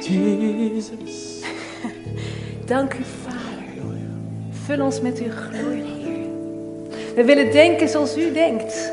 Jesus. Dank u, Vader. Vul ons met uw glorie, Heer. We willen denken zoals u denkt.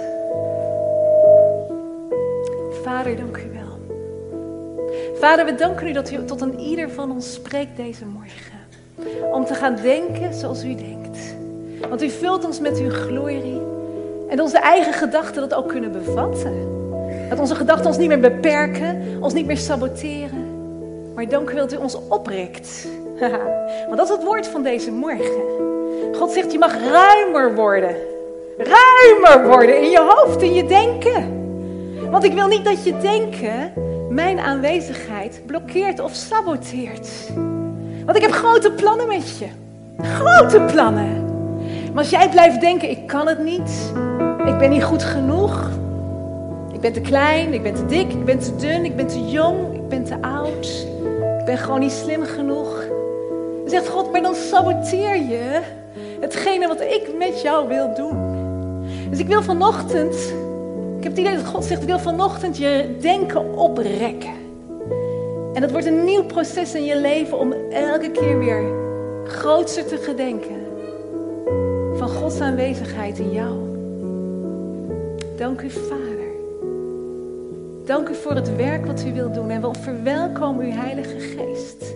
Vader, dank u wel. Vader, we danken u dat u tot een ieder van ons spreekt deze morgen. Om te gaan denken zoals u denkt. Want u vult ons met uw glorie. En onze eigen gedachten dat ook kunnen bevatten. Dat onze gedachten ons niet meer beperken, ons niet meer saboteren. Maar dank u wel dat u ons oprekt. Want dat is het woord van deze morgen. God zegt, je mag ruimer worden. Ruimer worden in je hoofd, in je denken. Want ik wil niet dat je denken mijn aanwezigheid blokkeert of saboteert. Want ik heb grote plannen met je. Grote plannen. Maar als jij blijft denken, ik kan het niet. Ik ben niet goed genoeg. Ik ben te klein, ik ben te dik, ik ben te dun, ik ben te jong, ik ben te oud. Ik ben gewoon niet slim genoeg. Dan zegt God, maar dan saboteer je hetgene wat ik met jou wil doen. Dus ik wil vanochtend, ik heb het idee dat God zegt, ik wil vanochtend je denken oprekken. En dat wordt een nieuw proces in je leven om elke keer weer grootser te gedenken van Gods aanwezigheid in jou. Dank u, Vader. Dank u voor het werk wat u wilt doen. En we verwelkomen uw Heilige Geest.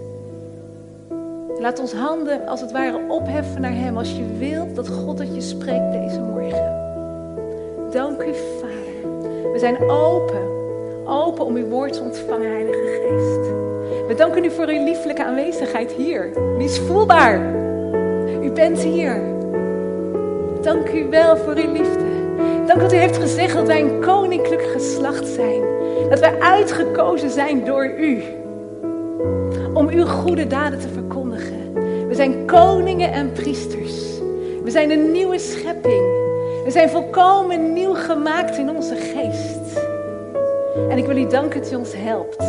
Laat ons handen als het ware opheffen naar hem als je wilt dat God tot je spreekt deze morgen. Dank u, Vader. We zijn open om uw woord te ontvangen, Heilige Geest. We danken u voor uw lieflijke aanwezigheid hier. Die is voelbaar. U bent hier. Dank u wel voor uw liefde. Dank dat u heeft gezegd dat wij een koninklijk geslacht zijn. Dat wij uitgekozen zijn door u. Om uw goede daden te verkondigen. We zijn koningen en priesters. We zijn een nieuwe schepping. We zijn volkomen nieuw gemaakt in onze geest. En ik wil u danken dat u ons helpt.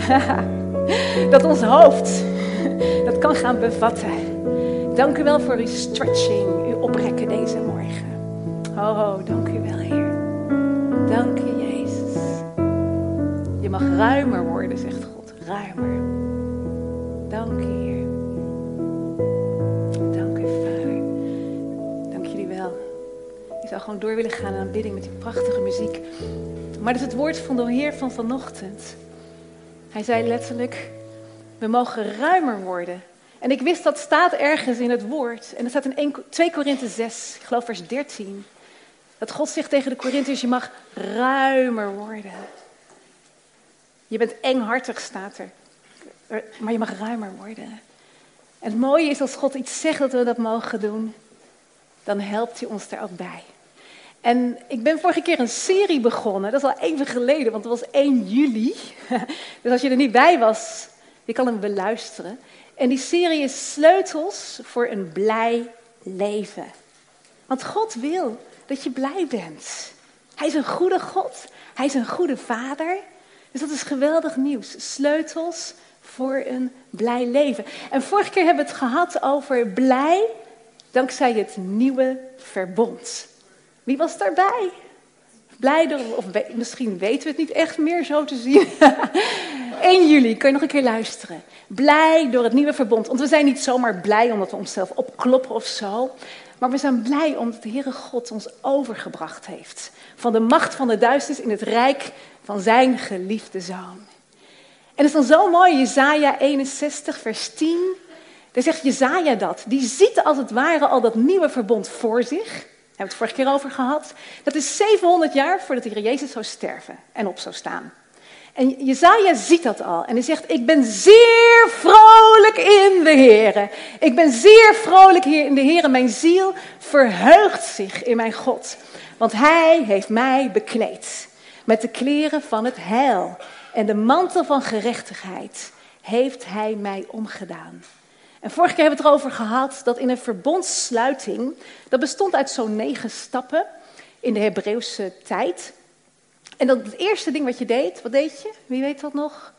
Dat ons hoofd dat kan gaan bevatten. Dank u wel voor uw stretching, uw oprekken deze morgen. Oh, dank u wel, Heer. Dank je, Jezus. Je mag ruimer worden, zegt God. Ruimer. Dank u, Heer. Dank u, Vader. Dank jullie wel. Ik zou gewoon door willen gaan aan aanbidding met die prachtige muziek. Maar dat is het woord van de Heer van vanochtend. Hij zei letterlijk, we mogen ruimer worden. En ik wist dat staat ergens in het woord. En dat staat in 2 Korinthe 6, ik geloof vers 13. Dat God zegt tegen de Korinthiërs, je mag ruimer worden. Je bent enghartig, staat er. Maar je mag ruimer worden. En het mooie is als God iets zegt dat we dat mogen doen, dan helpt hij ons daar ook bij. En ik ben vorige keer een serie begonnen. Dat is al even geleden, want het was 1 juli. Dus als je er niet bij was, je kan hem beluisteren. En die serie is Sleutels voor een blij leven. Want God wil dat je blij bent. Hij is een goede God. Hij is een goede vader. Dus dat is geweldig nieuws. Sleutels voor een blij leven. En vorige keer hebben we het gehad over blij dankzij het nieuwe verbond. Wie was daarbij? Blij door, of misschien weten we het niet echt meer zo te zien. 1 juli, kun je nog een keer luisteren. Blij door het nieuwe verbond. Want we zijn niet zomaar blij omdat we onszelf opkloppen of zo. Maar we zijn blij omdat de Heere God ons overgebracht heeft. Van de macht van de duisternis in het rijk van zijn geliefde Zoon. En het is dan zo mooi, Jesaja 61 vers 10. Daar zegt Jesaja dat. Die ziet als het ware al dat nieuwe verbond voor zich. Daar hebben we het vorige keer over gehad. Dat is 700 jaar voordat de Heer Jezus zou sterven en op zou staan. En Jesaja ziet dat al. En hij zegt, ik ben zeer vrolijk in de Heere. Ik ben zeer vrolijk hier in de Heere. Mijn ziel verheugt zich in mijn God. Want hij heeft mij bekleed met de kleren van het heil. En de mantel van gerechtigheid heeft hij mij omgedaan. En vorige keer hebben we het erover gehad dat in een verbondssluiting, dat bestond uit zo'n 9 stappen in de Hebreeuwse tijd. En dat het eerste ding wat je deed, wat deed je? Wie weet dat nog?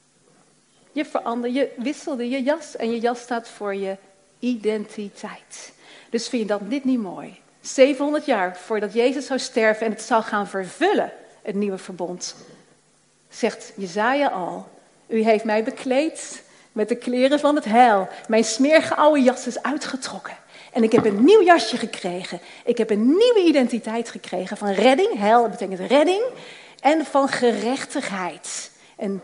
Je wisselde je jas en je jas staat voor je identiteit. Dus vind je dat dit niet mooi? 700 jaar voordat Jezus zou sterven en het zou gaan vervullen, het nieuwe verbond, zegt Jesaja al, U heeft mij bekleed met de kleren van het heil. Mijn smerige oude jas is uitgetrokken. En ik heb een nieuw jasje gekregen. Ik heb een nieuwe identiteit gekregen van redding. Heil betekent redding. En van gerechtigheid. Een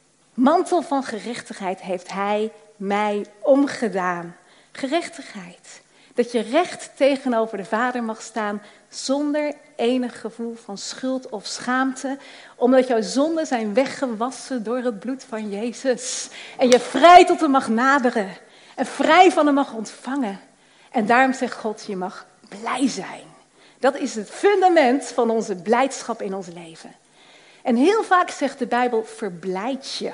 mantel van gerechtigheid heeft hij mij omgedaan. Gerechtigheid. Dat je recht tegenover de Vader mag staan zonder enig gevoel van schuld of schaamte. Omdat jouw zonden zijn weggewassen door het bloed van Jezus. En je vrij tot hem mag naderen. En vrij van hem mag ontvangen. En daarom zegt God, je mag blij zijn. Dat is het fundament van onze blijdschap in ons leven. En heel vaak zegt de Bijbel, verblijd je.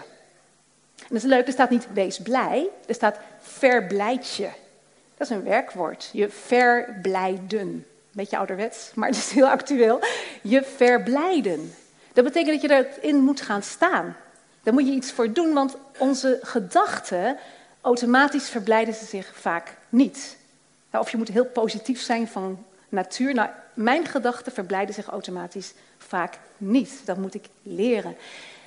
En dat is leuk, er staat niet wees blij, er staat verblijd je. Dat is een werkwoord, je verblijden. Beetje ouderwets, maar het is heel actueel. Je verblijden. Dat betekent dat je erin moet gaan staan. Daar moet je iets voor doen, want onze gedachten, automatisch verblijden ze zich vaak niet. Of je moet heel positief zijn van natuur. Nou, mijn gedachten verblijden zich automatisch vaak niet. Dat moet ik leren.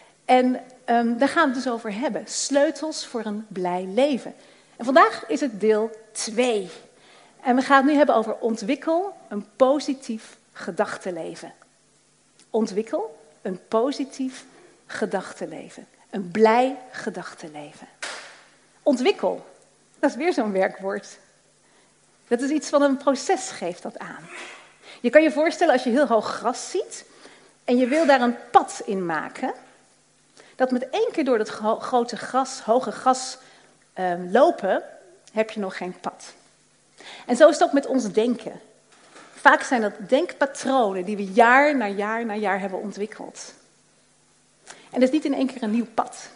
En daar gaan we het dus over hebben. Sleutels voor een blij leven. En vandaag is het deel 2. En we gaan het nu hebben over ontwikkel een positief gedachtenleven. Ontwikkel een positief gedachtenleven. Een blij gedachtenleven. Ontwikkel, dat is weer zo'n werkwoord. Dat is iets van een proces, geeft dat aan. Je kan je voorstellen als je heel hoog gras ziet en je wil daar een pad in maken, dat met 1 keer door dat grote gras, hoge gras lopen, heb je nog geen pad. En zo is het ook met ons denken. Vaak zijn dat denkpatronen die we jaar na jaar na jaar hebben ontwikkeld. En dat is niet in 1 keer een nieuw pad.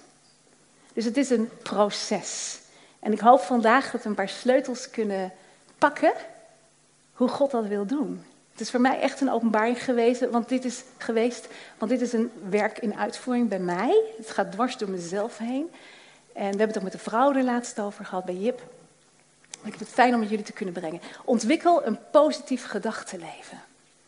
Dus het is een proces. En ik hoop vandaag dat we een paar sleutels kunnen pakken hoe God dat wil doen. Het is voor mij echt een openbaring geweest, want dit is een werk in uitvoering bij mij. Het gaat dwars door mezelf heen. En we hebben het ook met de vrouw er laatst over gehad bij Jip. Ik vind het fijn om met jullie te kunnen brengen. Ontwikkel een positief gedachtenleven.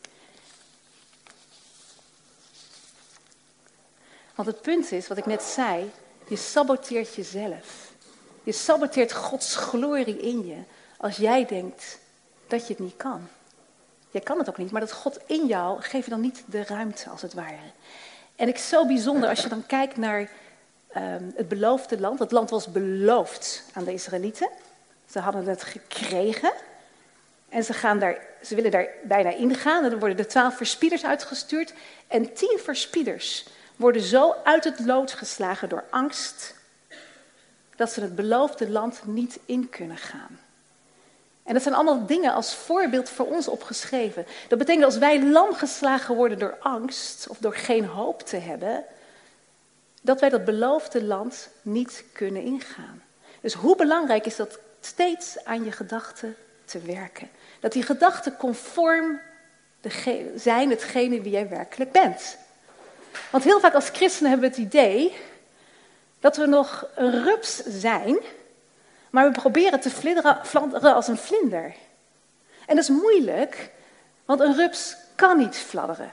Want het punt is, wat ik net zei, je saboteert jezelf. Je saboteert Gods glorie in je als jij denkt dat je het niet kan. Jij kan het ook niet, maar dat God in jou geeft je dan niet de ruimte als het ware. En het is zo bijzonder als je dan kijkt naar het beloofde land. Het land was beloofd aan de Israëlieten. Ze hadden het gekregen en ze willen daar bijna ingaan. En dan worden de 12 verspieders uitgestuurd. En 10 verspieders worden zo uit het lood geslagen door angst, dat ze het beloofde land niet in kunnen gaan. En dat zijn allemaal dingen als voorbeeld voor ons opgeschreven. Dat betekent als wij lam geslagen worden door angst of door geen hoop te hebben, dat wij dat beloofde land niet kunnen ingaan. Dus hoe belangrijk is dat steeds aan je gedachten te werken? Dat die gedachten conform zijn hetgene wie jij werkelijk bent. Want heel vaak als christenen hebben we het idee dat we nog een rups zijn, maar we proberen te fladderen als een vlinder. En dat is moeilijk, want een rups kan niet fladderen.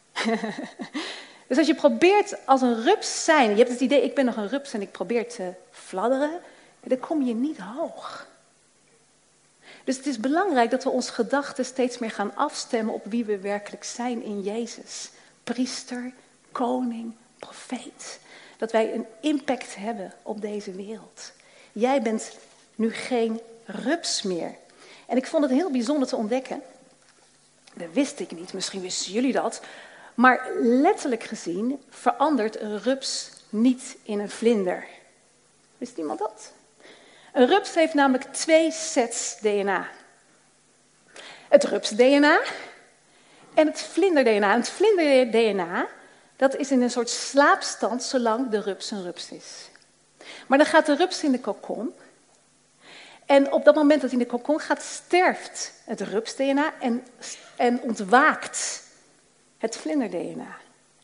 Dus als je probeert als een rups zijn, je hebt het idee, ik ben nog een rups en ik probeer te fladderen, dan kom je niet hoog. Dus het is belangrijk dat we onze gedachten steeds meer gaan afstemmen op wie we werkelijk zijn in Jezus. Priester, koning, profeet. Dat wij een impact hebben op deze wereld. Jij bent nu geen rups meer. En ik vond het heel bijzonder te ontdekken. Dat wist ik niet, misschien wisten jullie dat. Maar letterlijk gezien verandert een rups niet in een vlinder. Wist iemand dat? Een rups heeft namelijk 2 sets DNA. Het rups-DNA en het vlinder-DNA. En het vlinder-DNA, dat is in een soort slaapstand zolang de rups een rups is. Maar dan gaat de rups in de kokon. En op dat moment dat hij in de kokon gaat, sterft het rups-DNA en ontwaakt het vlinder-DNA.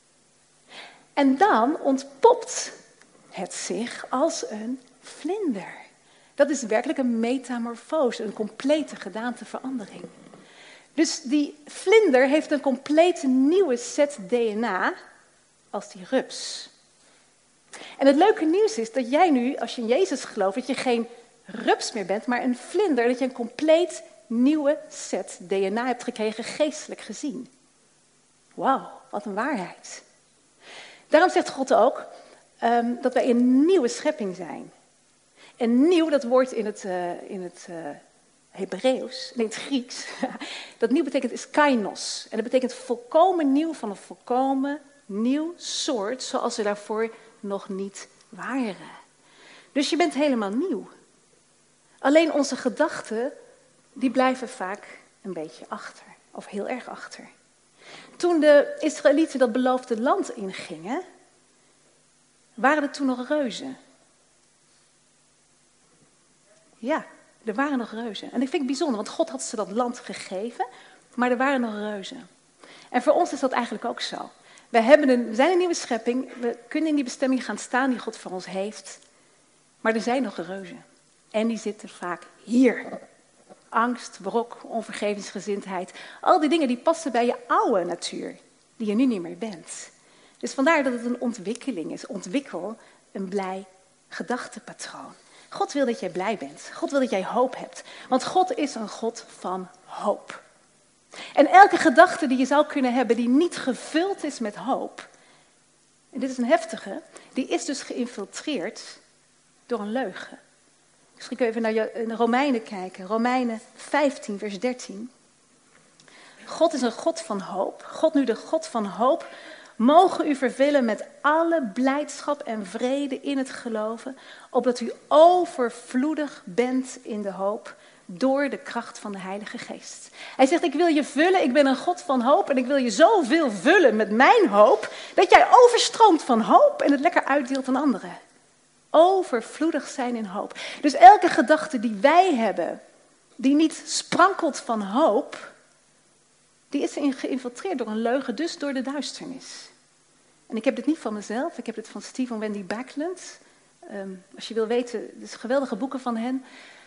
En dan ontpopt het zich als een vlinder. Dat is werkelijk een metamorfose, een complete gedaanteverandering. Dus die vlinder heeft een complete nieuwe set DNA als die rups. En het leuke nieuws is dat jij nu, als je in Jezus gelooft, dat je geen rups meer bent, maar een vlinder. Dat je een compleet nieuwe set DNA hebt gekregen, geestelijk gezien. Wauw, wat een waarheid. Daarom zegt God ook dat wij een nieuwe schepping zijn. En nieuw, dat woord in het Hebreeuws, nee, in het Grieks, dat nieuw betekent is kainos. En dat betekent volkomen nieuw van een volkomen nieuw soort, zoals we daarvoor nog niet waren. Dus je bent helemaal nieuw. Alleen onze gedachten, die blijven vaak een beetje achter, of heel erg achter. Toen de Israëlieten dat beloofde land ingingen, waren er toen nog reuzen. Ja, er waren nog reuzen. En dat vind ik bijzonder, want God had ze dat land gegeven, maar er waren nog reuzen. En voor ons is dat eigenlijk ook zo. We zijn een nieuwe schepping, we kunnen in die bestemming gaan staan die God voor ons heeft. Maar er zijn nog reuzen. En die zitten vaak hier. Angst, wrok, onvergevingsgezindheid. Al die dingen die passen bij je oude natuur, die je nu niet meer bent. Dus vandaar dat het een ontwikkeling is. Ontwikkel een blij gedachtepatroon. God wil dat jij blij bent. God wil dat jij hoop hebt. Want God is een God van hoop. En elke gedachte die je zou kunnen hebben die niet gevuld is met hoop, en dit is een heftige, die is dus geïnfiltreerd door een leugen. Misschien kun je even naar de Romeinen kijken. Romeinen 15, vers 13. God is een God van hoop. God nu de God van hoop. Mogen u vervullen met alle blijdschap en vrede in het geloven, opdat u overvloedig bent in de hoop door de kracht van de Heilige Geest. Hij zegt, ik wil je vullen, ik ben een God van hoop en ik wil je zoveel vullen met mijn hoop, dat jij overstroomt van hoop en het lekker uitdeelt aan anderen. Overvloedig zijn in hoop. Dus elke gedachte die wij hebben, die niet sprankelt van hoop, die is geïnfiltreerd door een leugen, dus door de duisternis. En ik heb dit niet van mezelf, ik heb dit van Steve en Wendy Backlund. Als je wil weten, dus geweldige boeken van hen.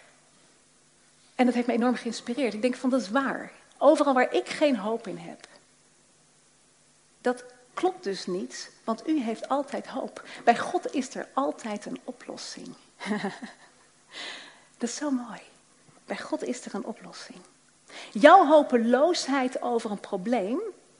En dat heeft me enorm geïnspireerd. Ik denk van, dat is waar. Overal waar ik geen hoop in heb. Dat klopt dus niet, want u heeft altijd hoop. Bij God is er altijd een oplossing. Dat is zo mooi. Bij God is er een oplossing. Jouw hopeloosheid over een probleem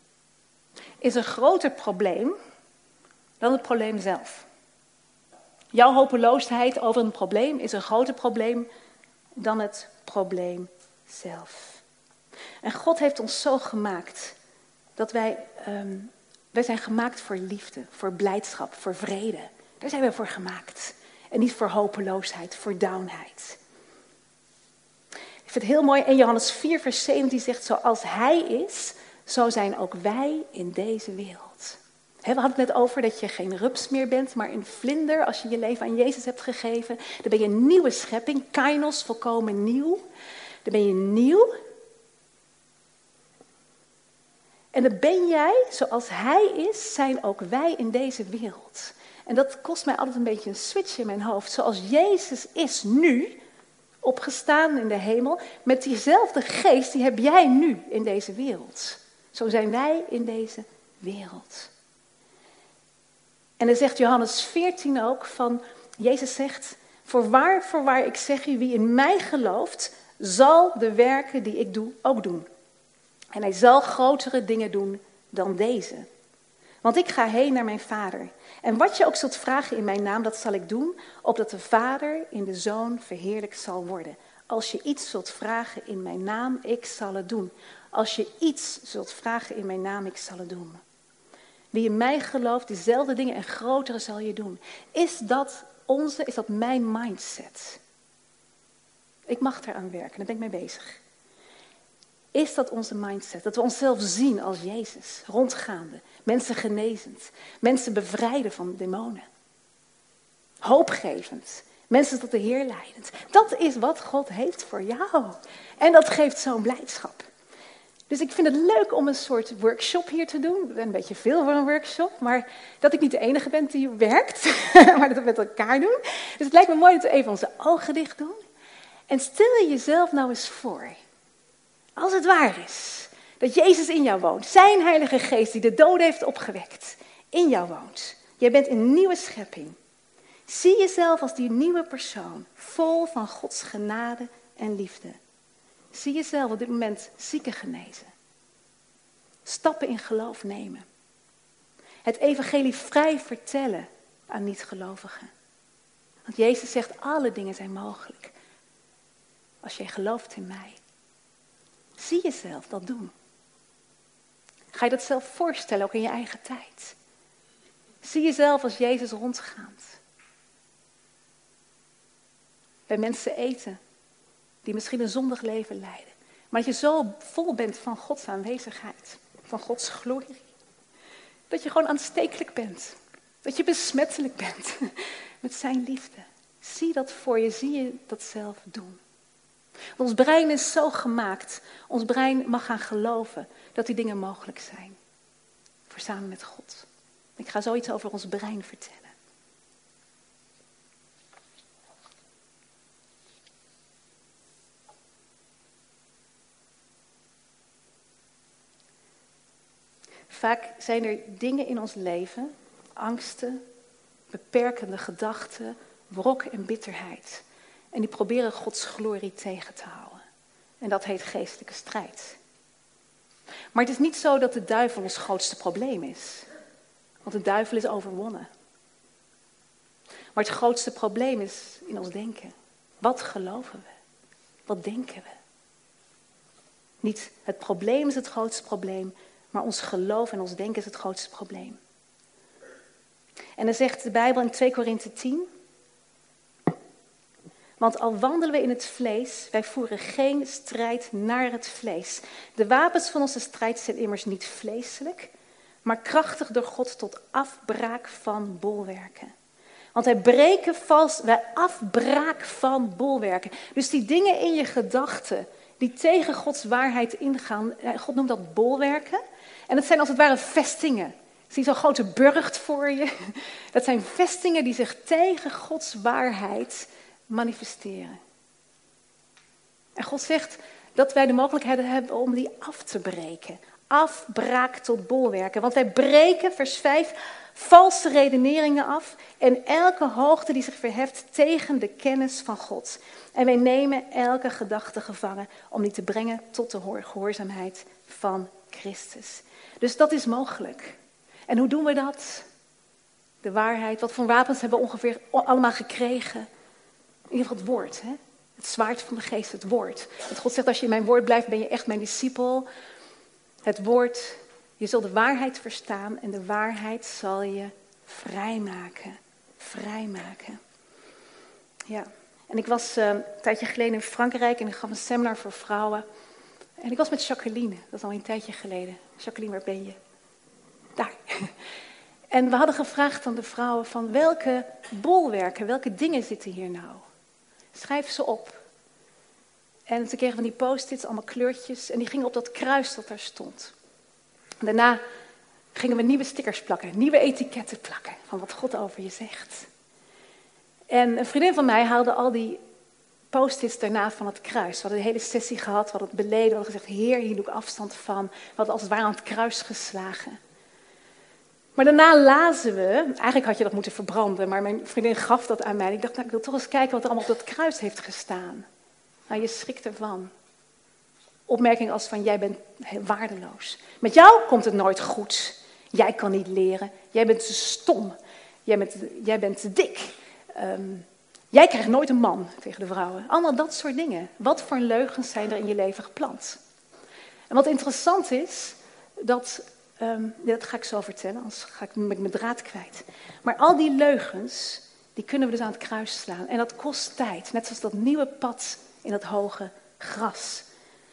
is een groter probleem dan het probleem zelf. Jouw hopeloosheid over een probleem is een groter probleem dan het probleem zelf. En God heeft ons zo gemaakt dat wij zijn gemaakt voor liefde, voor blijdschap, voor vrede. Daar zijn we voor gemaakt. En niet voor hopeloosheid, voor downheid. Ik vind het heel mooi. En Johannes 4 vers 17 zegt, zoals hij is, zo zijn ook wij in deze wereld. We hadden het net over dat je geen rups meer bent, maar een vlinder. Als je je leven aan Jezus hebt gegeven, dan ben je een nieuwe schepping. Kainos, volkomen nieuw. Dan ben je nieuw. En dan ben jij, zoals hij is, zijn ook wij in deze wereld. En dat kost mij altijd een beetje een switch in mijn hoofd. Zoals Jezus is nu, opgestaan in de hemel, met diezelfde geest, die heb jij nu in deze wereld. Zo zijn wij in deze wereld. En dan zegt Johannes 14 ook van, Jezus zegt, voorwaar, ik zeg u, wie in mij gelooft, zal de werken die ik doe ook doen. En hij zal grotere dingen doen dan deze. Want ik ga heen naar mijn Vader. En wat je ook zult vragen in mijn naam, dat zal ik doen, opdat de Vader in de Zoon verheerlijkt zal worden. Als je iets zult vragen in mijn naam, ik zal het doen. Als je iets zult vragen in mijn naam, ik zal het doen. Wie in mij gelooft, dezelfde dingen en grotere zal je doen. Is dat mijn mindset? Ik mag eraan werken, daar ben ik mee bezig. Is dat onze mindset? Dat we onszelf zien als Jezus, rondgaande, mensen genezend, mensen bevrijden van demonen. Hoopgevend, mensen tot de Heer leidend. Dat is wat God heeft voor jou. En dat geeft zo'n blijdschap. Dus ik vind het leuk om een soort workshop hier te doen. Een beetje veel voor een workshop, maar dat ik niet de enige ben die werkt, maar dat we met elkaar doen. Dus het lijkt me mooi dat we even onze ogen dicht doen. En stel je jezelf nou eens voor, als het waar is, dat Jezus in jou woont. Zijn Heilige Geest die de doden heeft opgewekt, in jou woont. Jij bent een nieuwe schepping. Zie jezelf als die nieuwe persoon, vol van Gods genade en liefde. Zie jezelf op dit moment zieken genezen. Stappen in geloof nemen. Het evangelie vrij vertellen aan niet-gelovigen. Want Jezus zegt, alle dingen zijn mogelijk. Als jij gelooft in mij. Zie jezelf dat doen. Ga je dat zelf voorstellen, ook in je eigen tijd. Zie jezelf als Jezus rondgaand. Bij mensen eten die misschien een zondig leven leiden. Maar dat je zo vol bent van Gods aanwezigheid. Van Gods glorie. Dat je gewoon aanstekelijk bent. Dat je besmettelijk bent met zijn liefde. Zie dat voor je, zie je dat zelf doen. Ons brein is zo gemaakt. Ons brein mag gaan geloven dat die dingen mogelijk zijn. Voor samen met God. Ik ga zoiets over ons brein vertellen. Vaak zijn er dingen in ons leven, angsten, beperkende gedachten, wrok en bitterheid. En die proberen Gods glorie tegen te houden. En dat heet geestelijke strijd. Maar het is niet zo dat de duivel ons grootste probleem is. Want de duivel is overwonnen. Maar het grootste probleem is in ons denken. Wat geloven we? Wat denken we? Niet het probleem is het grootste probleem, maar ons geloof en ons denken is het grootste probleem. En dan zegt de Bijbel in 2 Korinthe 10... Want al wandelen we in het vlees, wij voeren geen strijd naar het vlees. De wapens van onze strijd zijn immers niet vleeselijk, maar krachtig door God tot afbraak van bolwerken. Want wij afbraak van bolwerken. Dus die dingen in je gedachten die tegen Gods waarheid ingaan, God noemt dat bolwerken. En dat zijn als het ware vestingen. Zie zo'n grote burcht voor je. Dat zijn vestingen die zich tegen Gods waarheid manifesteren. En God zegt dat wij de mogelijkheid hebben om die af te breken. Afbraak tot bolwerken. Want wij breken, vers 5, valse redeneringen af en elke hoogte die zich verheft tegen de kennis van God. En wij nemen elke gedachte gevangen om die te brengen tot de gehoorzaamheid van Christus. Dus dat is mogelijk. En hoe doen we dat? De waarheid. Wat voor wapens hebben we ongeveer allemaal gekregen? In ieder geval het woord. Hè? Het zwaard van de geest, het woord. Dat God zegt, als je in mijn woord blijft, ben je echt mijn discipel. Het woord, je zult de waarheid verstaan en de waarheid zal je vrijmaken. Vrijmaken. Ja. En ik was een tijdje geleden in Frankrijk en ik gaf een seminar voor vrouwen. En ik was met Jacqueline, dat is al een tijdje geleden. Jacqueline, waar ben je? Daar. En we hadden gevraagd aan de vrouwen van welke bolwerken, welke dingen zitten hier nou? Schrijf ze op. En ze kregen van die post-its, allemaal kleurtjes. En die gingen op dat kruis dat daar stond. En daarna gingen we nieuwe stickers plakken, nieuwe etiketten plakken. Van wat God over je zegt. En een vriendin van mij haalde al die post-its daarna van het kruis. We hadden een hele sessie gehad, we hadden het beleden. We hadden gezegd, Heer, hier doe ik afstand van. We hadden als het ware aan het kruis geslagen. Maar daarna lazen we, eigenlijk had je dat moeten verbranden, maar mijn vriendin gaf dat aan mij. En ik dacht, nou, ik wil toch eens kijken wat er allemaal op dat kruis heeft gestaan. Nou, je schrikt ervan. Opmerking als van, jij bent waardeloos. Met jou komt het nooit goed. Jij kan niet leren. Jij bent te stom. Jij bent te dik. Jij krijgt nooit een man, tegen de vrouwen. Allemaal dat soort dingen. Wat voor leugens zijn er in je leven geplant? En wat interessant is, dat ga ik zo vertellen, anders ga ik mijn draad kwijt. Maar al die leugens, die kunnen we dus aan het kruis slaan. En dat kost tijd, net zoals dat nieuwe pad in dat hoge gras.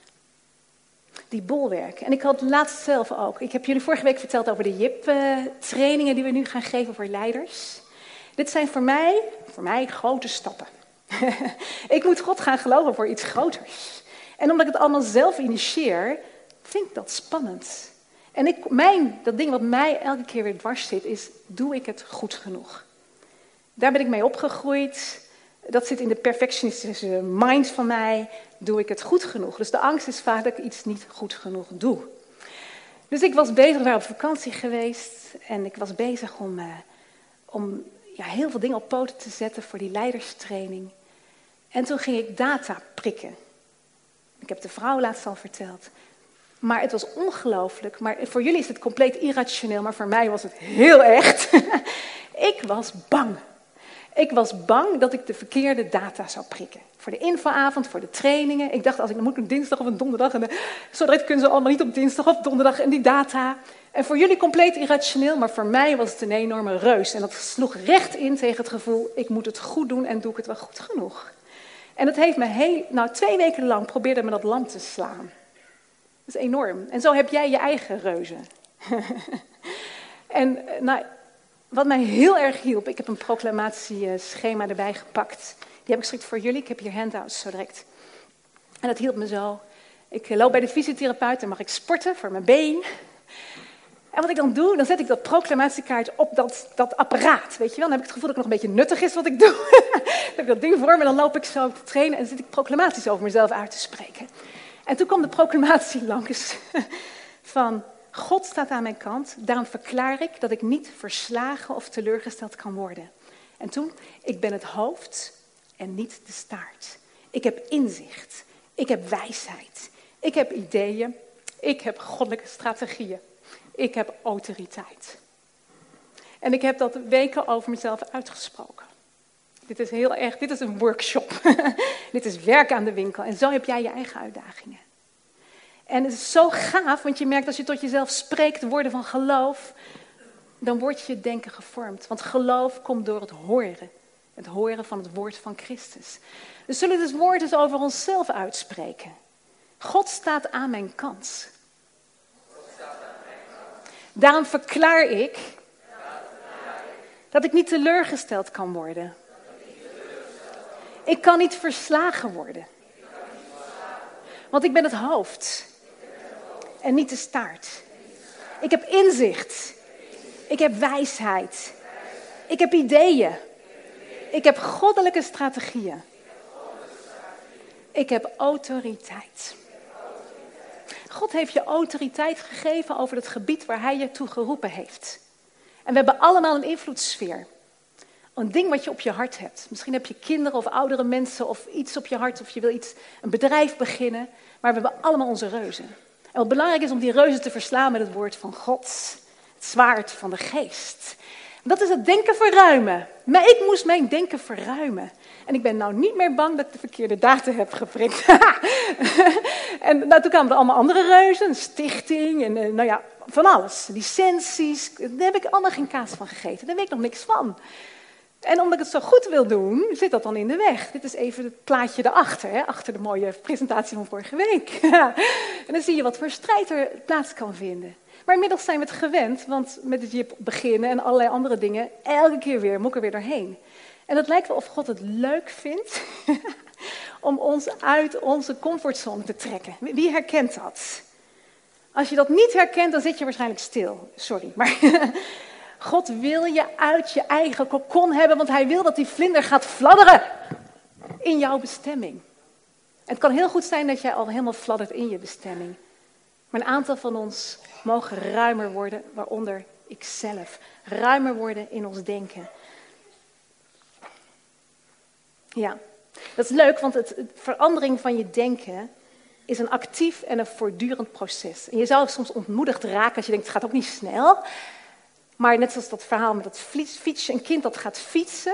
Die bolwerken. En ik had het laatst zelf ook. Ik heb jullie vorige week verteld over de JIP-trainingen die we nu gaan geven voor leiders. Dit zijn voor mij grote stappen. Ik moet God gaan geloven voor iets groters. En omdat ik het allemaal zelf initieer, vind ik dat spannend. En dat ding wat mij elke keer weer dwars zit, is, doe ik het goed genoeg? Daar ben ik mee opgegroeid. Dat zit in de perfectionistische mind van mij. Doe ik het goed genoeg? Dus de angst is vaak dat ik iets niet goed genoeg doe. Dus ik was bezig, we waren op vakantie geweest. En ik was bezig om om heel veel dingen op poten te zetten voor die leiderstraining. En toen ging ik data prikken. Ik heb de vrouw laatst al verteld. Maar het was ongelooflijk. Maar voor jullie is het compleet irrationeel, maar voor mij was het heel echt. Ik was bang. Ik was bang dat ik de verkeerde data zou prikken. Voor de infoavond, voor de trainingen. Ik dacht, als ik dan moet een dinsdag of een donderdag. En zo direct kunnen ze allemaal niet op dinsdag of donderdag en die data. En voor jullie compleet irrationeel, maar voor mij was het een enorme reus. En dat sloeg recht in tegen het gevoel, ik moet het goed doen en doe ik het wel goed genoeg. En dat heeft me 2 weken lang probeerde me dat lam te slaan. Dat is enorm. En zo heb jij je eigen reuzen. En wat mij heel erg hielp, ik heb een proclamatieschema erbij gepakt. Die heb ik strikt voor jullie, ik heb hier handouts zo direct. En dat hielp me zo. Ik loop bij de fysiotherapeut en mag ik sporten voor mijn been. En wat ik dan doe, dan zet ik dat proclamatiekaart op dat apparaat. Weet je wel, dan heb ik het gevoel dat het nog een beetje nuttig is wat ik doe. Dan heb ik dat ding voor me, dan loop ik zo te trainen en dan zit ik proclamaties over mezelf uit te spreken. En toen kwam de proclamatie langs van God staat aan mijn kant, daarom verklaar ik dat ik niet verslagen of teleurgesteld kan worden. En toen, ik ben het hoofd en niet de staart. Ik heb inzicht, ik heb wijsheid, ik heb ideeën, ik heb goddelijke strategieën. Ik heb autoriteit. En ik heb dat weken over mezelf uitgesproken. Dit is heel erg, dit is een workshop. Dit is werk aan de winkel. En zo heb jij je eigen uitdagingen. En het is zo gaaf, want je merkt als je tot jezelf spreekt de woorden van geloof, dan wordt je denken gevormd. Want geloof komt door het horen. Het horen van het woord van Christus. Dus zullen we het woord eens over onszelf uitspreken. God staat aan mijn kant. Daarom verklaar ik dat ik niet teleurgesteld kan worden. Ik kan niet verslagen worden. Want ik ben het hoofd en niet de staart. Ik heb inzicht. Ik heb wijsheid. Ik heb ideeën. Ik heb goddelijke strategieën. Ik heb autoriteit. God heeft je autoriteit gegeven over het gebied waar hij je toe geroepen heeft. En we hebben allemaal een invloedssfeer. Een ding wat je op je hart hebt. Misschien heb je kinderen of oudere mensen of iets op je hart. Of je wil een bedrijf beginnen. Maar we hebben allemaal onze reuzen. En wat belangrijk is om die reuzen te verslaan met het woord van God. Het zwaard van de geest. Dat is het denken verruimen. Maar ik moest mijn denken verruimen. En ik ben nou niet meer bang dat ik de verkeerde data heb geprikt. En toen kwamen er allemaal andere reuzen. Een stichting en van alles. Licenties. Daar heb ik allemaal geen kaas van gegeten. Daar weet ik nog niks van. En omdat ik het zo goed wil doen, zit dat dan in de weg. Dit is even het plaatje erachter. Hè? Achter de mooie presentatie van vorige week. En dan zie je wat voor strijd er plaats kan vinden. Maar inmiddels zijn we het gewend, want met het JIP beginnen en allerlei andere dingen, elke keer weer, moet ik er weer doorheen. En het lijkt wel of God het leuk vindt om ons uit onze comfortzone te trekken. Wie herkent dat? Als je dat niet herkent, dan zit je waarschijnlijk stil. Sorry, maar God wil je uit je eigen kokon hebben, want hij wil dat die vlinder gaat fladderen in jouw bestemming. En het kan heel goed zijn dat jij al helemaal fladdert in je bestemming. Maar een aantal van ons mogen ruimer worden, waaronder ikzelf. Ruimer worden in ons denken. Ja, dat is leuk, want het verandering van je denken is een actief en een voortdurend proces. En je zou soms ontmoedigd raken als je denkt, het gaat ook niet snel. Maar net zoals dat verhaal met dat fietsje, een kind dat gaat fietsen.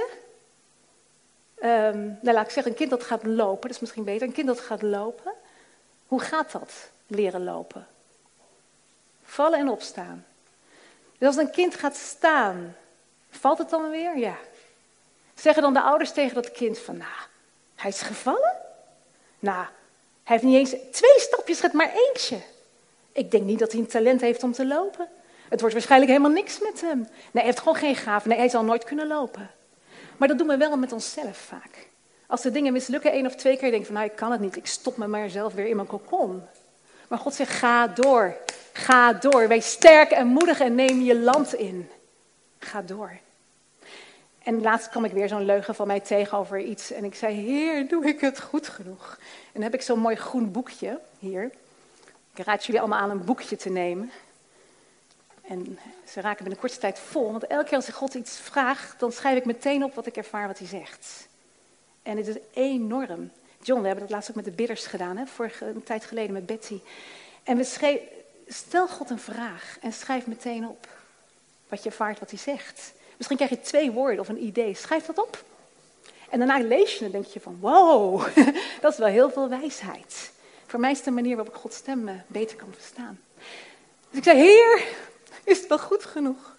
Laat ik zeggen, een kind dat gaat lopen, dat is misschien beter. Een kind dat gaat lopen, hoe gaat dat, leren lopen? Vallen en opstaan. Dus als een kind gaat staan, valt het dan weer? Ja. Zeggen dan de ouders tegen dat kind van, hij is gevallen? Hij heeft niet eens 2 stapjes gezet, maar eentje. Ik denk niet dat hij een talent heeft om te lopen. Het wordt waarschijnlijk helemaal niks met hem. Nee, hij heeft gewoon geen gave. Nee, hij zal nooit kunnen lopen. Maar dat doen we wel met onszelf vaak. Als de dingen mislukken 1 of 2 keer, denk ik van, ik kan het niet. Ik stop me maar zelf weer in mijn kokon. Maar God zegt, ga door. Ga door. Wees sterk en moedig en neem je land in. Ga door. En laatst kwam ik weer zo'n leugen van mij tegen over iets. En ik zei, Heer, doe ik het goed genoeg? En dan heb ik zo'n mooi groen boekje hier. Ik raad jullie allemaal aan een boekje te nemen. En ze raken binnen korte tijd vol, want elke keer als ik God iets vraag, dan schrijf ik meteen op wat ik ervaar wat hij zegt. En het is enorm. John, we hebben dat laatst ook met de bidders gedaan, een tijd geleden met Betty. En stel God een vraag en schrijf meteen op wat je ervaart wat hij zegt. Misschien krijg je 2 woorden of een idee, schrijf dat op. En daarna lees je en denk je van, wow, dat is wel heel veel wijsheid. Voor mij is het een manier waarop ik Gods stem beter kan verstaan. Dus ik zei, Heer, is het wel goed genoeg?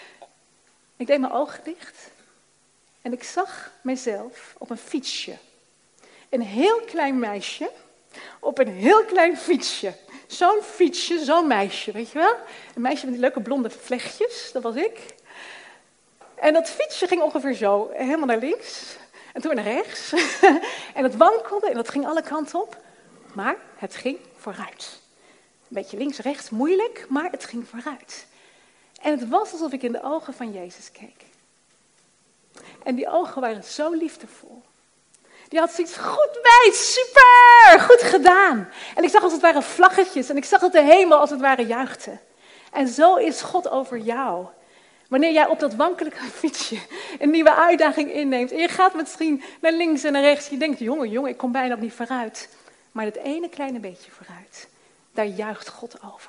Ik deed mijn ogen dicht en ik zag mezelf op een fietsje. Een heel klein meisje op een heel klein fietsje. Zo'n fietsje, zo'n meisje, weet je wel? Een meisje met die leuke blonde vlechtjes, dat was ik. En dat fietsje ging ongeveer zo, helemaal naar links en toen naar rechts. En het wankelde en dat ging alle kanten op. Maar het ging vooruit. Een beetje links, rechts, moeilijk, maar het ging vooruit. En het was alsof ik in de ogen van Jezus keek. En die ogen waren zo liefdevol. Die had zoiets, goed meid, super, goed gedaan. En ik zag als het ware vlaggetjes en ik zag dat de hemel als het ware juichte. En zo is God over jou. Wanneer jij op dat wankelige fietsje een nieuwe uitdaging inneemt. En je gaat misschien naar links en naar rechts. Je denkt, jongen, ik kom bijna niet vooruit. Maar dat ene kleine beetje vooruit, daar juicht God over.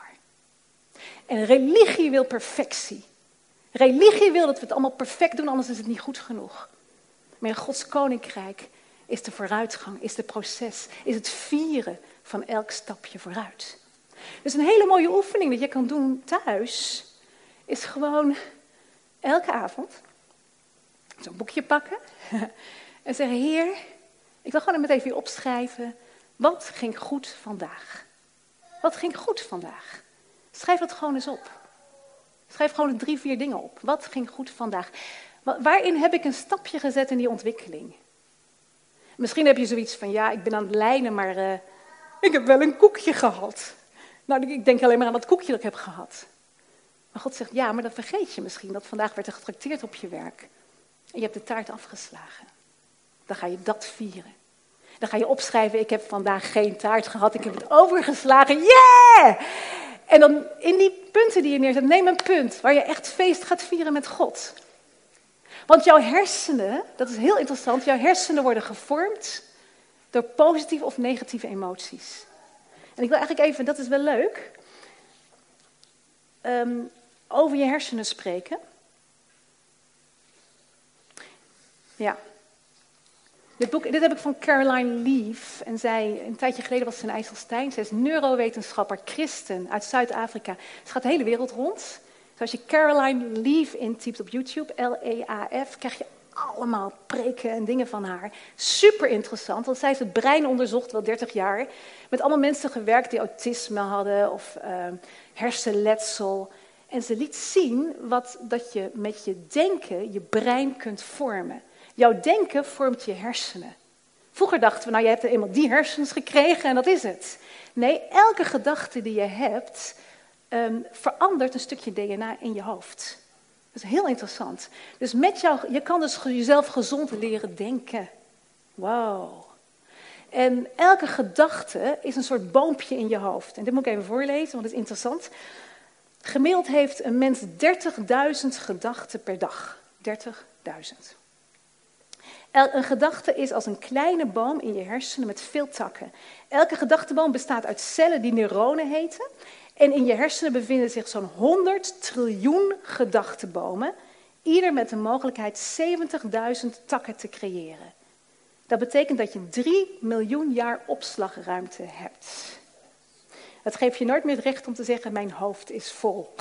En religie wil perfectie. Religie wil dat we het allemaal perfect doen, anders is het niet goed genoeg. Maar in Gods koninkrijk is de vooruitgang, is het proces, is het vieren van elk stapje vooruit. Dus een hele mooie oefening dat je kan doen thuis, is gewoon elke avond zo'n boekje pakken en zeggen, Heer, ik wil gewoon met even hier opschrijven, wat ging goed vandaag? Wat ging goed vandaag? Schrijf dat gewoon eens op. Schrijf gewoon 3, 4 dingen op. Wat ging goed vandaag? Waarin heb ik een stapje gezet in die ontwikkeling? Misschien heb je zoiets van, ja, ik ben aan het lijnen, maar ik heb wel een koekje gehad. Nou, ik denk alleen maar aan dat koekje dat ik heb gehad. Maar God zegt, ja, maar dan vergeet je misschien dat vandaag werd er getrakteerd op je werk. En je hebt de taart afgeslagen. Dan ga je dat vieren. Dan ga je opschrijven, ik heb vandaag geen taart gehad, ik heb het overgeslagen. Yeah! En dan in die punten die je neerzet, neem een punt waar je echt feest gaat vieren met God. Want jouw hersenen, dat is heel interessant, jouw hersenen worden gevormd door positieve of negatieve emoties. En ik wil eigenlijk even, dat is wel leuk, over je hersenen spreken. Ja. Dit heb ik van Caroline Leaf. En een tijdje geleden was ze in IJsselstein. Zij is neurowetenschapper, christen uit Zuid-Afrika. Ze gaat de hele wereld rond. Dus als je Caroline Leaf intypt op YouTube, L-E-A-F, krijg je allemaal preken en dingen van haar. Super interessant, want zij heeft het brein onderzocht, wel 30 jaar. Met allemaal mensen gewerkt die autisme hadden of hersenletsel. En ze liet zien dat je met je denken je brein kunt vormen. Jouw denken vormt je hersenen. Vroeger dachten we, nou, je hebt eenmaal die hersens gekregen en dat is het. Nee, elke gedachte die je hebt, verandert een stukje DNA in je hoofd. Dat is heel interessant. Dus je kan dus jezelf gezond leren denken. Wow. En elke gedachte is een soort boompje in je hoofd. En dit moet ik even voorlezen, want het is interessant. Gemiddeld heeft een mens 30.000 gedachten per dag. 30.000. Een gedachte is als een kleine boom in je hersenen met veel takken. Elke gedachteboom bestaat uit cellen die neuronen heten. En in je hersenen bevinden zich zo'n 100 triljoen gedachtenbomen. Ieder met de mogelijkheid 70.000 takken te creëren. Dat betekent dat je 3 miljoen jaar opslagruimte hebt. Dat geeft je nooit meer het recht om te zeggen, mijn hoofd is vol.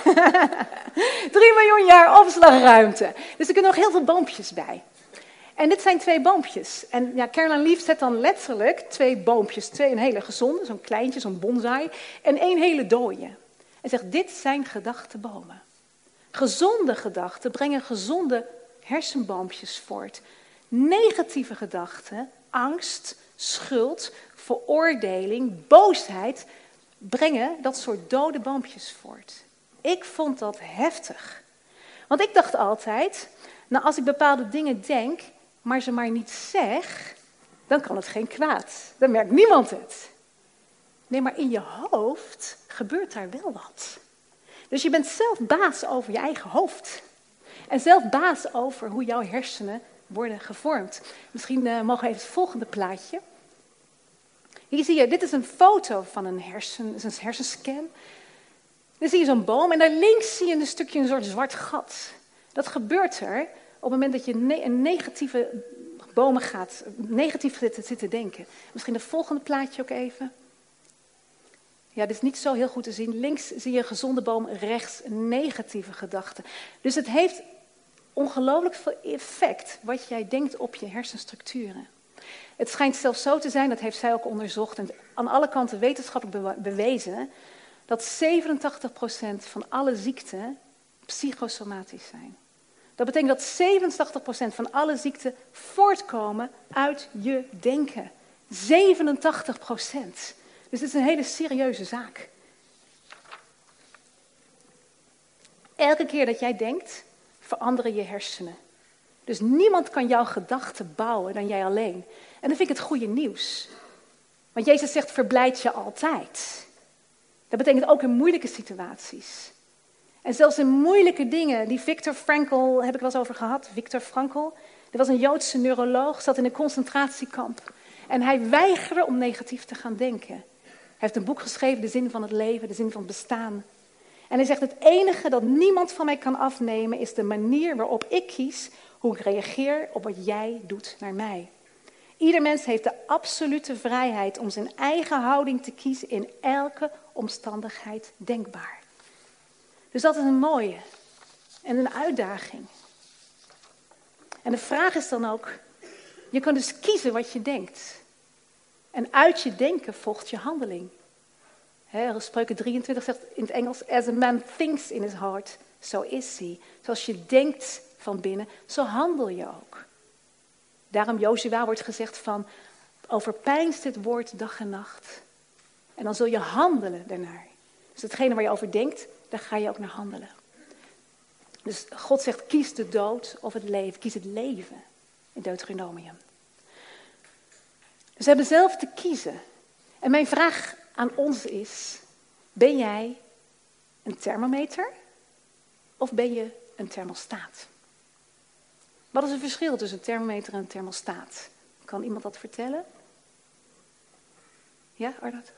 3 miljoen jaar opslagruimte. Dus er kunnen nog heel veel boompjes bij. En dit zijn 2 boompjes. En ja, Caroline Leaf zet dan letterlijk 2 boompjes. 2 een hele gezonde, zo'n kleintje, zo'n bonsai. En 1 hele dooie. En zegt, dit zijn gedachtenbomen. Gezonde gedachten brengen gezonde hersenboompjes voort. Negatieve gedachten, angst, schuld, veroordeling, boosheid, brengen dat soort dode boompjes voort. Ik vond dat heftig. Want ik dacht altijd, nou, als ik bepaalde dingen denk, maar ze maar niet zeg, dan kan het geen kwaad. Dan merkt niemand het. Nee, maar in je hoofd gebeurt daar wel wat. Dus je bent zelf baas over je eigen hoofd. En zelf baas over hoe jouw hersenen worden gevormd. Misschien mogen we even het volgende plaatje. Hier zie je, dit is een foto van een hersenscan. Dan zie je zo'n boom en daar links zie je een stukje een soort zwart gat. Dat gebeurt er op het moment dat je een negatieve bomen gaat, negatief zit te denken. Misschien het volgende plaatje ook even. Ja, dit is niet zo heel goed te zien. Links zie je een gezonde boom, rechts een negatieve gedachte. Dus het heeft ongelooflijk veel effect wat jij denkt op je hersenstructuren. Het schijnt zelfs zo te zijn, dat heeft zij ook onderzocht en aan alle kanten wetenschappelijk bewezen, dat 87% van alle ziekten psychosomatisch zijn. Dat betekent dat 87% van alle ziekten voortkomen uit je denken. 87%. Dus dit is een hele serieuze zaak. Elke keer dat jij denkt, veranderen je hersenen. Dus niemand kan jouw gedachten bouwen dan jij alleen. En dan vind ik het goede nieuws. Want Jezus zegt, verblijd je altijd. Dat betekent ook in moeilijke situaties. En zelfs in moeilijke dingen, die Viktor Frankl, heb ik wel eens over gehad. Viktor Frankl, dat was een Joodse neuroloog, zat in een concentratiekamp. En hij weigerde om negatief te gaan denken. Hij heeft een boek geschreven, De Zin van het Leven, De Zin van het Bestaan. En hij zegt, het enige dat niemand van mij kan afnemen is de manier waarop ik kies hoe ik reageer op wat jij doet naar mij. Ieder mens heeft de absolute vrijheid om zijn eigen houding te kiezen in elke omstandigheid denkbaar. Dus dat is een mooie en een uitdaging. En de vraag is dan ook, je kan dus kiezen wat je denkt. En uit je denken volgt je handeling. Spreuken 23 zegt in het Engels, as a man thinks in his heart, so is he. Zoals je denkt van binnen, zo handel je ook. Daarom Jozua wordt gezegd van, overpeinst dit woord dag en nacht. En dan zul je handelen daarnaar. Dus hetgene waar je over denkt, daar ga je ook naar handelen. Dus God zegt, kies de dood of het leven. Kies het leven in Deuteronomium. Dus we hebben zelf te kiezen. En mijn vraag aan ons is, ben jij een thermometer of ben je een thermostaat? Wat is het verschil tussen een thermometer en een thermostaat? Kan iemand dat vertellen? Ja, Arnoud?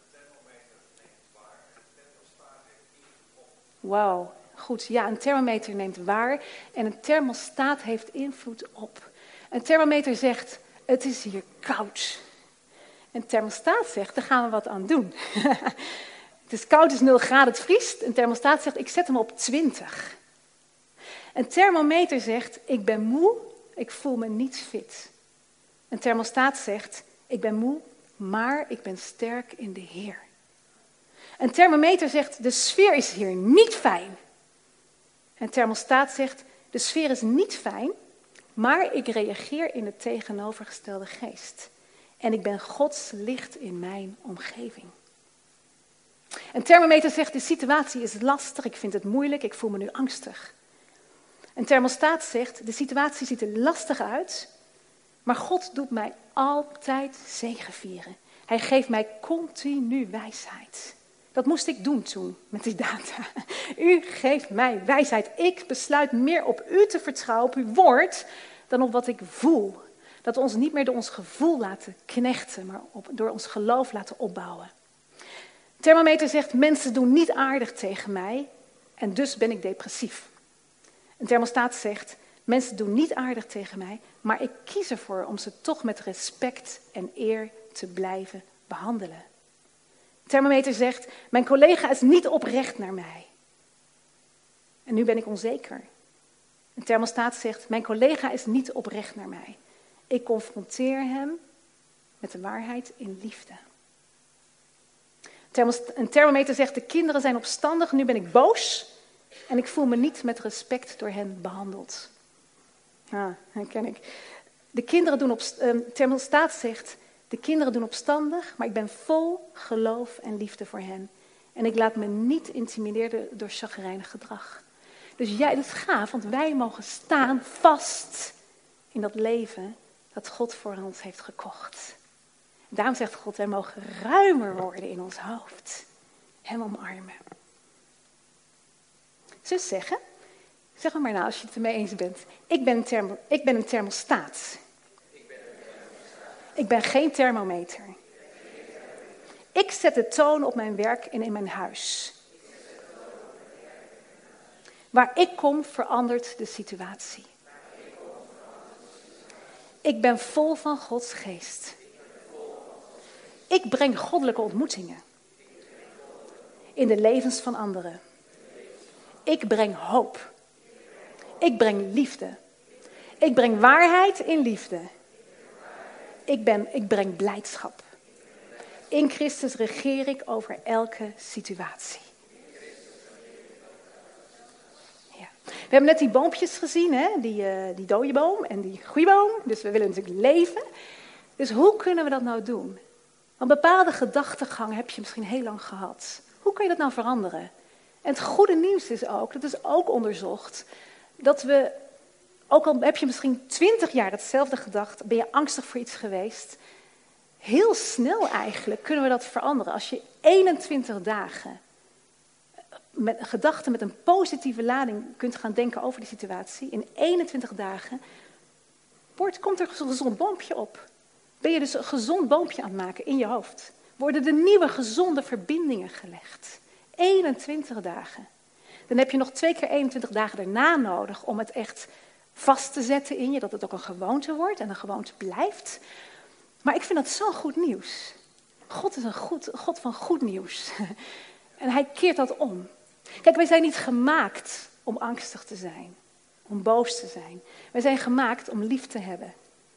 Wauw, goed. Ja, een thermometer neemt waar en een thermostaat heeft invloed op. Een thermometer zegt, het is hier koud. Een thermostaat zegt, daar gaan we wat aan doen. Het is koud, het is 0 graden, het vriest. Een thermostaat zegt, ik zet hem op 20. Een thermometer zegt, ik ben moe, ik voel me niet fit. Een thermostaat zegt, ik ben moe, maar ik ben sterk in de Heer. Een thermometer zegt, de sfeer is hier niet fijn. Een thermostaat zegt, de sfeer is niet fijn, maar ik reageer in de tegenovergestelde geest. En ik ben Gods licht in mijn omgeving. Een thermometer zegt, de situatie is lastig, ik vind het moeilijk, ik voel me nu angstig. Een thermostaat zegt, de situatie ziet er lastig uit, maar God doet mij altijd zegevieren. Hij geeft mij continu wijsheid. Dat moest ik doen toen, met die data. U geeft mij wijsheid. Ik besluit meer op u te vertrouwen, op uw woord, dan op wat ik voel. Dat we ons niet meer door ons gevoel laten knechten, maar door ons geloof laten opbouwen. Thermometer zegt, mensen doen niet aardig tegen mij en dus ben ik depressief. Een thermostaat zegt, mensen doen niet aardig tegen mij, maar ik kies ervoor om ze toch met respect en eer te blijven behandelen. Een thermometer zegt, mijn collega is niet oprecht naar mij. En nu ben ik onzeker. Een thermostaat zegt, mijn collega is niet oprecht naar mij. Ik confronteer hem met de waarheid in liefde. Een thermometer zegt, de kinderen zijn opstandig, nu ben ik boos en ik voel me niet met respect door hen behandeld. Ja, dat ken ik. Thermostaat zegt, de kinderen doen opstandig, maar ik ben vol geloof en liefde voor hen. En ik laat me niet intimideren door chagrijnig gedrag. Dus dat is gaaf, want wij mogen staan vast in dat leven dat God voor ons heeft gekocht. Daarom zegt God, wij mogen ruimer worden in ons hoofd. Hem omarmen. Zus zeggen? Zeg maar nou als je het ermee eens bent. Ik ben een thermostaat. Ik ben geen thermometer. Ik zet de toon op mijn werk en in mijn huis. Waar ik kom verandert de situatie. Ik ben vol van Gods geest. Ik breng goddelijke ontmoetingen in de levens van anderen. Ik breng hoop. Ik breng liefde. Ik breng waarheid in liefde. Ik breng blijdschap. In Christus regeer ik over elke situatie. Ja. We hebben net die boompjes gezien, hè? Die dode boom en die goede boom. Dus we willen natuurlijk leven. Dus hoe kunnen we dat nou doen? Want bepaalde gedachtegang heb je misschien heel lang gehad. Hoe kun je dat nou veranderen? En het goede nieuws is ook, dat is ook onderzocht, dat we, ook al heb je misschien 20 jaar hetzelfde gedacht, ben je angstig voor iets geweest, heel snel eigenlijk kunnen we dat veranderen. Als je 21 dagen met gedachten met een positieve lading kunt gaan denken over die situatie, in 21 dagen komt er een gezond boompje op. Ben je dus een gezond boompje aan het maken in je hoofd. Worden de nieuwe gezonde verbindingen gelegd. 21 dagen. Dan heb je nog 2 keer 21 dagen daarna nodig om het echt vast te zetten in je. Dat het ook een gewoonte wordt en een gewoonte blijft. Maar ik vind dat zo goed nieuws. God is een God van goed nieuws. En hij keert dat om. Kijk, wij zijn niet gemaakt om angstig te zijn. Om boos te zijn. Wij zijn gemaakt om lief te hebben.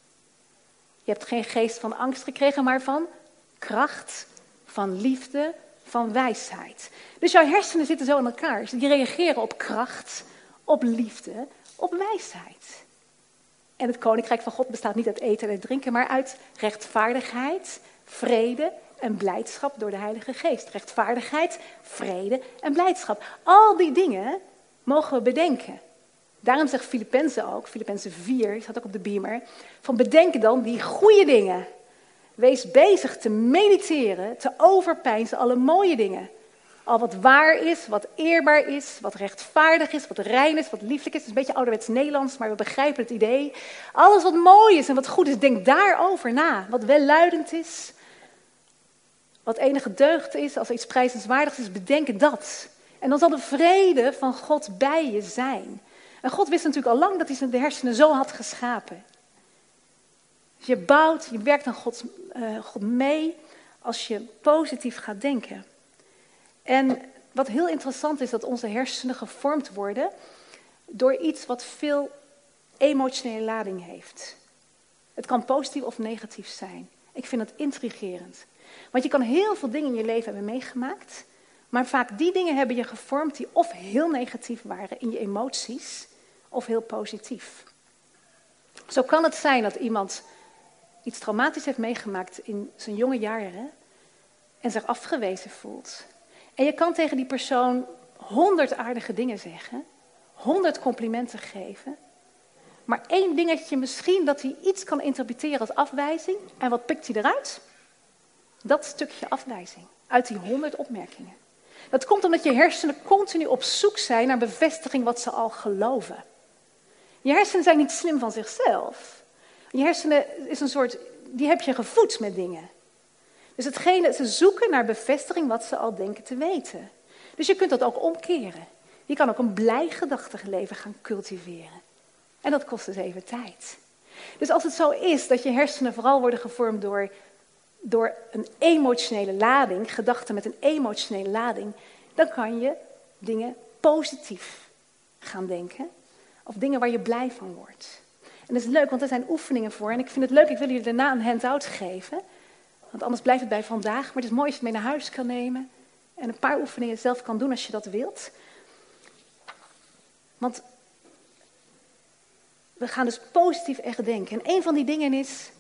Je hebt geen geest van angst gekregen, maar van kracht, van liefde, van wijsheid. Dus jouw hersenen zitten zo in elkaar. Die reageren op kracht, op liefde, op wijsheid. En het koninkrijk van God bestaat niet uit eten en uit drinken, maar uit rechtvaardigheid, vrede en blijdschap door de Heilige Geest. Rechtvaardigheid, vrede en blijdschap. Al die dingen mogen we bedenken. Daarom zegt Filippenzen 4, staat ook op de beamer, van bedenk dan die goede dingen. Wees bezig te mediteren, te overpeinzen alle mooie dingen. Al wat waar is, wat eerbaar is, wat rechtvaardig is, wat rein is, wat lieflijk is. Het is een beetje ouderwets Nederlands, maar we begrijpen het idee. Alles wat mooi is en wat goed is, denk daarover na. Wat welluidend is, wat enige deugd is, als er iets prijzenswaardigs is, bedenk dat. En dan zal de vrede van God bij je zijn. En God wist natuurlijk al lang dat hij de hersenen zo had geschapen. Dus je werkt aan God mee als je positief gaat denken. En wat heel interessant is, dat onze hersenen gevormd worden door iets wat veel emotionele lading heeft. Het kan positief of negatief zijn. Ik vind het intrigerend. Want je kan heel veel dingen in je leven hebben meegemaakt, maar vaak die dingen hebben je gevormd die of heel negatief waren in je emoties, of heel positief. Zo kan het zijn dat iemand iets traumatisch heeft meegemaakt in zijn jonge jaren en zich afgewezen voelt. En je kan tegen die persoon 100 aardige dingen zeggen, 100 complimenten geven, maar 1 dingetje misschien dat hij iets kan interpreteren als afwijzing. En wat pikt hij eruit? Dat stukje afwijzing uit die 100 opmerkingen. Dat komt omdat je hersenen continu op zoek zijn naar bevestiging wat ze al geloven. Je hersenen zijn niet slim van zichzelf. Je hersenen is een soort, die heb je gevoed met dingen. Dus ze zoeken naar bevestiging wat ze al denken te weten. Dus je kunt dat ook omkeren. Je kan ook een blij gedachtenleven gaan cultiveren. En dat kost dus even tijd. Dus als het zo is dat je hersenen vooral worden gevormd door een emotionele lading, gedachten met een emotionele lading, dan kan je dingen positief gaan denken. Of dingen waar je blij van wordt. En dat is leuk, want er zijn oefeningen voor. En ik vind het leuk, ik wil jullie daarna een handout geven. Want anders blijft het bij vandaag. Maar het is mooi als je het mee naar huis kan nemen. En een paar oefeningen zelf kan doen als je dat wilt. Want we gaan dus positief echt denken. En een van die dingen is,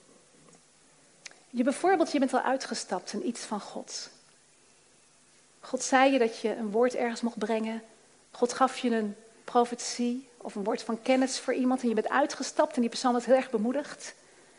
je bent al uitgestapt in iets van God. God zei je dat je een woord ergens mocht brengen. God gaf je een profetie of een woord van kennis voor iemand en je bent uitgestapt en die persoon was heel erg bemoedigd.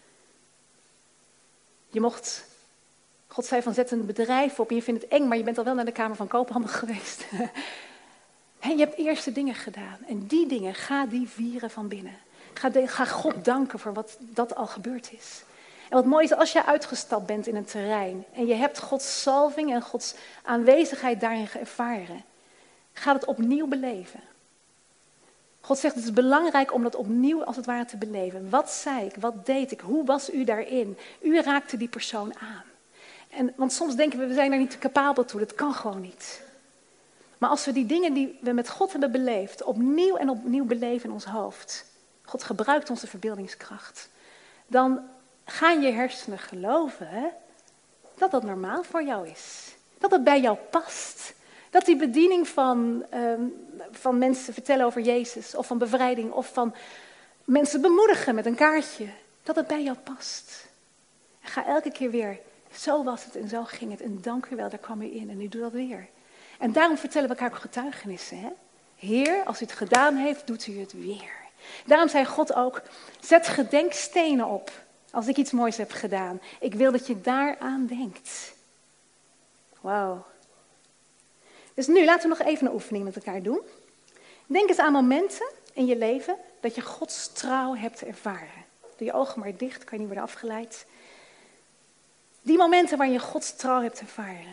God zei van zet een bedrijf op en je vindt het eng, maar je bent al wel naar de Kamer van Koophandel geweest. Je hebt eerste dingen gedaan. En die dingen, ga die vieren van binnen. Ga God danken voor wat dat al gebeurd is. En wat mooi is, als je uitgestapt bent in een terrein en je hebt Gods salving en Gods aanwezigheid daarin ervaren, ga het opnieuw beleven. God zegt, het is belangrijk om dat opnieuw als het ware te beleven. Wat zei ik? Wat deed ik? Hoe was u daarin? U raakte die persoon aan. Want soms denken we zijn er niet capabel toe. Dat kan gewoon niet. Maar als we die dingen die we met God hebben beleefd, opnieuw en opnieuw beleven in ons hoofd. God gebruikt onze verbeeldingskracht. Dan gaan je hersenen geloven dat dat normaal voor jou is. Dat het bij jou past. Dat die bediening van mensen vertellen over Jezus, of van bevrijding, of van mensen bemoedigen met een kaartje, dat het bij jou past. En ga elke keer weer, zo was het en zo ging het, en dank u wel, daar kwam u in en nu doe dat weer. En daarom vertellen we elkaar ook getuigenissen. Hè? Heer, als u het gedaan heeft, doet u het weer. Daarom zei God ook, zet gedenkstenen op als ik iets moois heb gedaan. Ik wil dat je daaraan denkt. Wauw. Dus nu, laten we nog even een oefening met elkaar doen. Denk eens aan momenten in je leven dat je Gods trouw hebt ervaren. Doe je ogen maar dicht, kan je niet worden afgeleid. Die momenten waarin je Gods trouw hebt ervaren.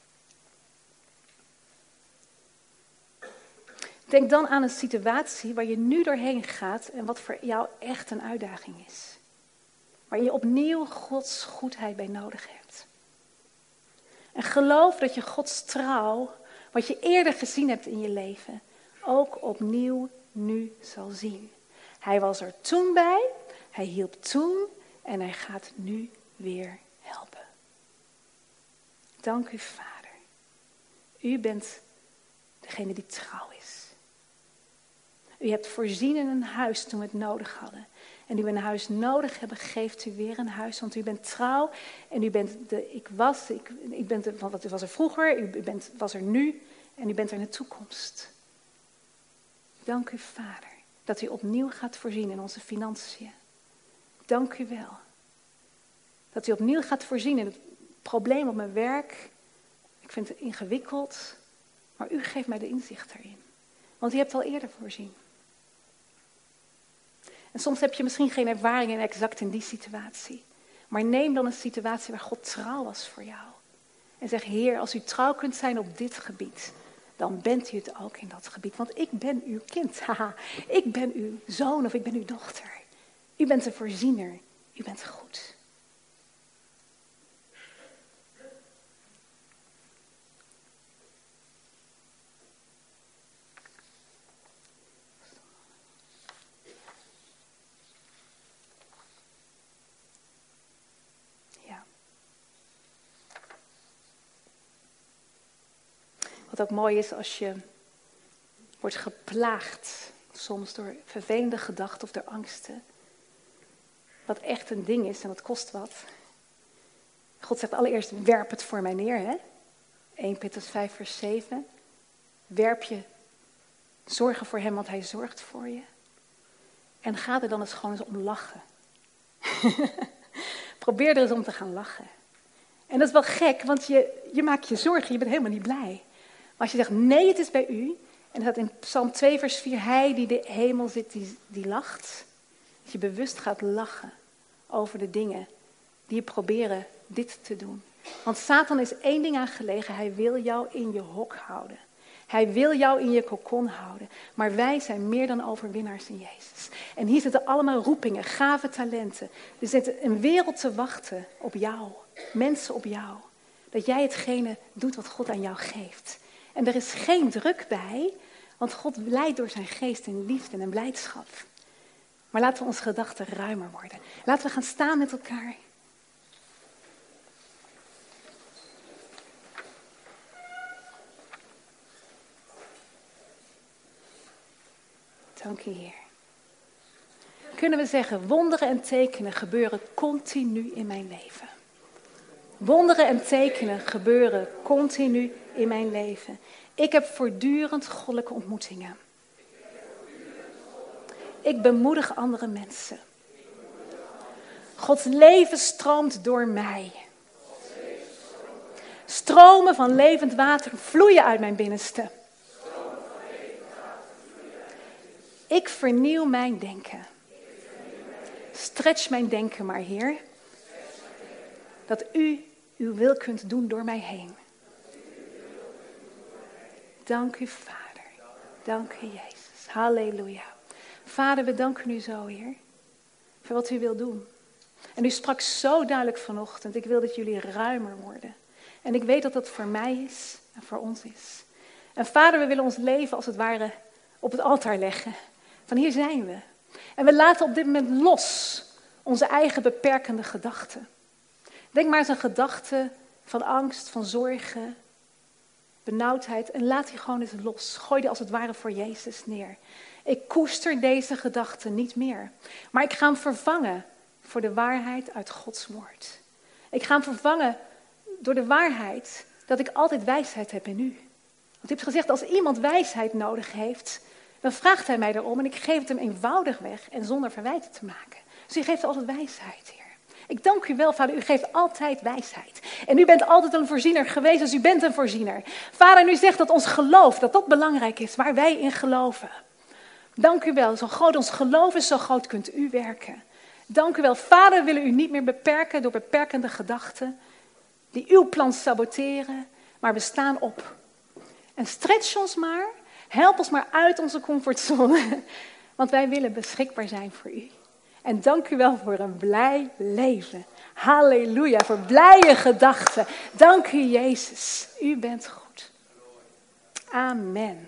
Denk dan aan een situatie waar je nu doorheen gaat en wat voor jou echt een uitdaging is. Waar je opnieuw Gods goedheid bij nodig hebt. En geloof dat je Gods trouw, wat je eerder gezien hebt in je leven, ook opnieuw nu zal zien. Hij was er toen bij, hij hielp toen en hij gaat nu weer helpen. Dank u, Vader. U bent degene die trouw is. U hebt voorzien in een huis toen we het nodig hadden. En nu we een huis nodig hebben, geeft u weer een huis. Want u bent trouw en u bent u was er vroeger, u was er nu en u bent er in de toekomst. Dank u, Vader, dat u opnieuw gaat voorzien in onze financiën. Dank u wel. Dat u opnieuw gaat voorzien in het probleem op mijn werk. Ik vind het ingewikkeld, maar u geeft mij de inzicht daarin. Want u hebt al eerder voorzien. En soms heb je misschien geen ervaring exact in die situatie. Maar neem dan een situatie waar God trouw was voor jou. En zeg, Heer, als u trouw kunt zijn op dit gebied, dan bent u het ook in dat gebied. Want ik ben uw kind. Haha, ik ben uw zoon of ik ben uw dochter. U bent een voorziener. U bent goed. Wat ook mooi is als je wordt geplaagd, soms door vervelende gedachten of door angsten. Wat echt een ding is en dat kost wat. God zegt allereerst, werp het voor mij neer. Hè? 1 Petrus 5 vers 7. Werp je zorgen voor hem, want hij zorgt voor je. En ga er dan eens gewoon eens om lachen. Probeer er eens om te gaan lachen. En dat is wel gek, want je maakt je zorgen, je bent helemaal niet blij. Maar als je zegt, nee, het is bij u. En dat in Psalm 2 vers 4, hij die de hemel zit, die lacht. Dat je bewust gaat lachen over de dingen die je proberen dit te doen. Want Satan is één ding aan gelegen, hij wil jou in je hok houden. Hij wil jou in je kokon houden. Maar wij zijn meer dan overwinnaars in Jezus. En hier zitten allemaal roepingen, gave talenten. Er zit een wereld te wachten op jou. Mensen op jou. Dat jij hetgene doet wat God aan jou geeft. En er is geen druk bij, want God leidt door zijn geest in liefde en blijdschap. Maar laten we onze gedachten ruimer worden. Laten we gaan staan met elkaar. Dank u, Heer. Kunnen we zeggen, wonderen en tekenen gebeuren continu in mijn leven. Wonderen en tekenen gebeuren continu in mijn leven. Ik heb voortdurend goddelijke ontmoetingen. Ik bemoedig andere mensen. Gods leven stroomt door mij. Stromen van levend water vloeien uit mijn binnenste. Ik vernieuw mijn denken. Stretch mijn denken maar, Heer. Dat u uw wil kunt doen door mij heen. Dank u, Vader. Dank u, Jezus. Halleluja. Vader, we danken u zo, Heer. Voor wat u wil doen. En u sprak zo duidelijk vanochtend. Ik wil dat jullie ruimer worden. En ik weet dat dat voor mij is en voor ons is. En Vader, we willen ons leven als het ware op het altaar leggen. Van hier zijn we. En we laten op dit moment los onze eigen beperkende gedachten. Denk maar eens aan gedachten van angst, van zorgen, benauwdheid. En laat die gewoon eens los. Gooi die als het ware voor Jezus neer. Ik koester deze gedachten niet meer. Maar ik ga hem vervangen voor de waarheid uit Gods woord. Ik ga hem vervangen door de waarheid dat ik altijd wijsheid heb in u. Want u hebt gezegd, als iemand wijsheid nodig heeft, dan vraagt hij mij erom en ik geef het hem eenvoudig weg en zonder verwijten te maken. Dus u geeft altijd wijsheid, Heer. Ik dank u wel, Vader, u geeft altijd wijsheid. En u bent altijd een voorziener geweest, dus u bent een voorziener. Vader, en u zegt dat ons geloof, dat belangrijk is, waar wij in geloven. Dank u wel, zo groot ons geloof is, zo groot kunt u werken. Dank u wel, Vader, we willen u niet meer beperken door beperkende gedachten die uw plan saboteren, maar we staan op. En stretch ons maar, help ons maar uit onze comfortzone, want wij willen beschikbaar zijn voor u. En dank u wel voor een blij leven. Halleluja, voor blije gedachten. Dank u, Jezus. U bent goed. Amen.